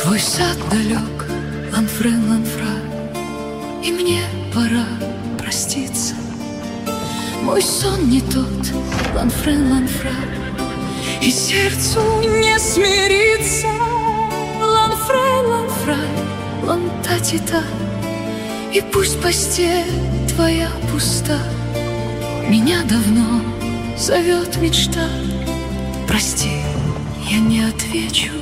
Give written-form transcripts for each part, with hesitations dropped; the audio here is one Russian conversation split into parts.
Твой сад далек, Ланфрен, Ланфра, и мне пора проститься. Мой сон не тот, Ланфрен, Ланфра, и сердцу не смириться. Ланфрен, Ланфра, Лантатита, и пусть постель твоя пуста. Меня давно зовет мечта. Прости, я не отвечу.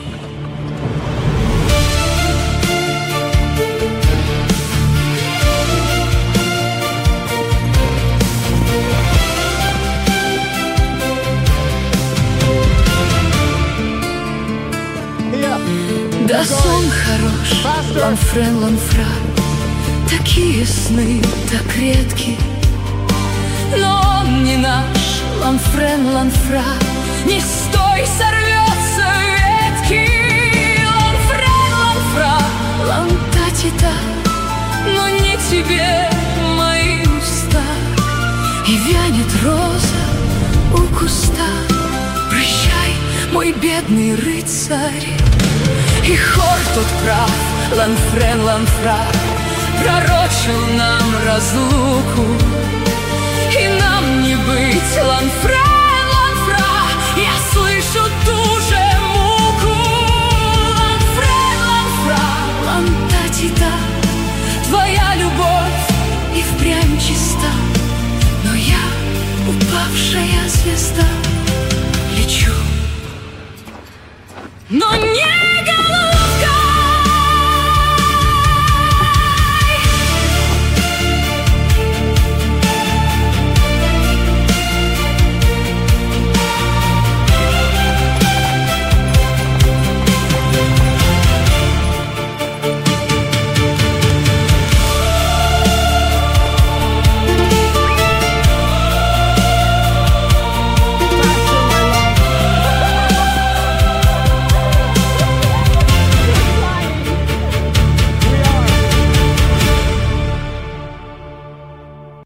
Да сон хорош, Ланфрен, Ланфра, такие сны так редки. Но он не наш, Ланфрен, Ланфра, не стой, сорвется ветки. Ланфрен, Ланфра, Лантатита, но не тебе мои уста. И вянет роза у куста. Прощай, мой бедный рыцарь. И хор тут прав, Ланфрен, Ланфра, пророчил нам разлуку, и нам не быть, Ланфра.